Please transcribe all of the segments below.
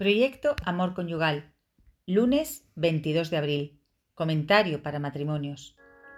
Proyecto Amor Conyugal, lunes 22 de abril. Comentario para matrimonios.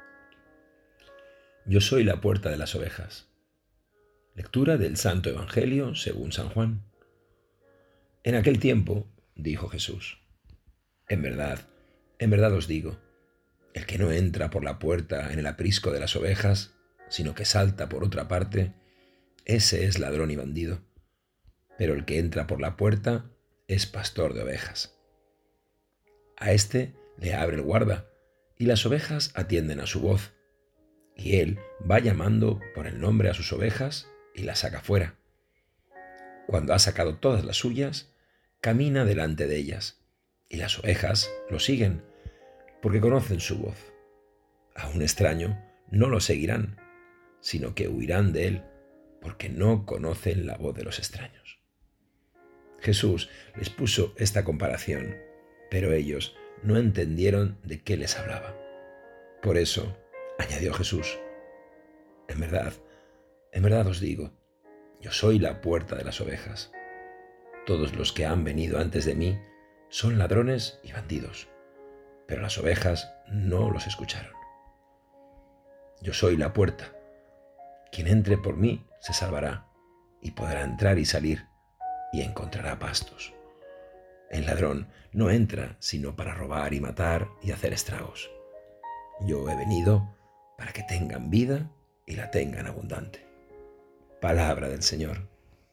Yo soy la puerta de las ovejas. Lectura del Santo Evangelio según San Juan. En aquel tiempo, dijo Jesús, en verdad os digo, el que no entra por la puerta en el aprisco de las ovejas, sino que salta por otra parte, ese es ladrón y bandido. Pero el que entra por la puerta es pastor de ovejas. A éste le abre el guarda, y las ovejas atienden a su voz. Y él va llamando por el nombre a sus ovejas y las saca fuera. Cuando ha sacado todas las suyas, camina delante de ellas, y las ovejas lo siguen, porque conocen su voz. A un extraño no lo seguirán, sino que huirán de él, porque no conocen la voz de los extraños. Jesús les puso esta comparación, pero ellos no entendieron de qué les hablaba. Por eso, añadió Jesús, en verdad os digo, yo soy la puerta de las ovejas. Todos los que han venido antes de mí son ladrones y bandidos, pero las ovejas no los escucharon. Yo soy la puerta. Quien entre por mí se salvará y podrá entrar y salir y encontrará pastos. El ladrón no entra sino para robar y matar y hacer estragos. Yo he venido para que tengan vida y la tengan abundante. Palabra del Señor.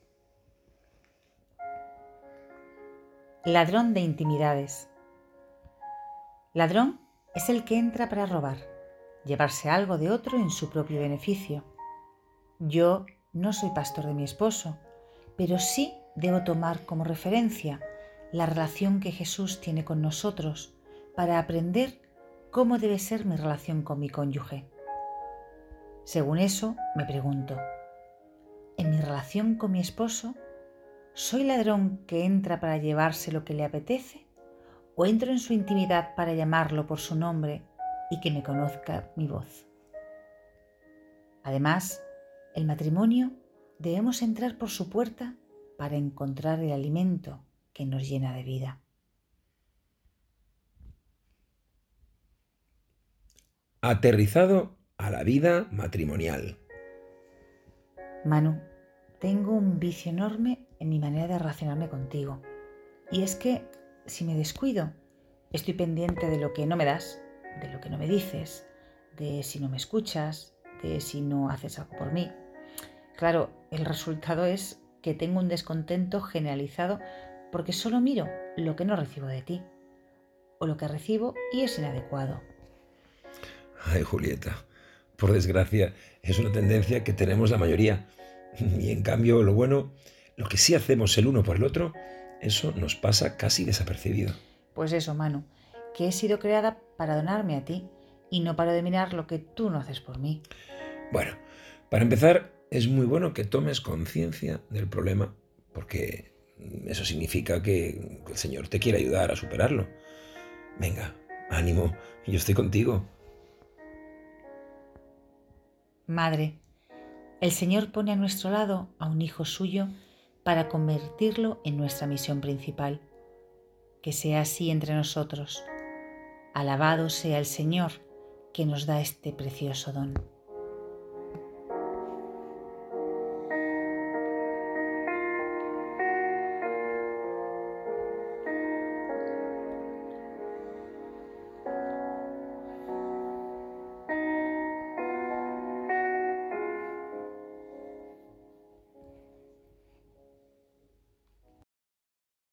Ladrón de intimidades. Ladrón es el que entra para robar, llevarse algo de otro en su propio beneficio. Yo no soy pastor de mi esposo, pero sí debo tomar como referencia la relación que Jesús tiene con nosotros para aprender cómo debe ser mi relación con mi cónyuge. Según eso, me pregunto, ¿en mi relación con mi esposo soy ladrón que entra para llevarse lo que le apetece o entro en su intimidad para llamarlo por su nombre y que me conozca mi voz? Además, el matrimonio debemos entrar por su puerta para encontrar el alimento que nos llena de vida. Aterrizado a la vida matrimonial. Manu, tengo un vicio enorme en mi manera de relacionarme contigo. Y es que, si me descuido, estoy pendiente de lo que no me das, de lo que no me dices, de si no me escuchas, de si no haces algo por mí. Claro, el resultado es que tengo un descontento generalizado porque solo miro lo que no recibo de ti, o lo que recibo y es inadecuado. Ay, Julieta, por desgracia, es una tendencia que tenemos la mayoría. Y en cambio, lo que sí hacemos el uno por el otro, eso nos pasa casi desapercibido. Pues eso, Manu, que he sido creada para donarme a ti y no para dominar lo que tú no haces por mí. Bueno, para empezar, es muy bueno que tomes conciencia del problema, porque eso significa que el Señor te quiere ayudar a superarlo. Venga, ánimo, yo estoy contigo. Madre, el Señor pone a nuestro lado a un hijo suyo para convertirlo en nuestra misión principal. Que sea así entre nosotros. Alabado sea el Señor que nos da este precioso don.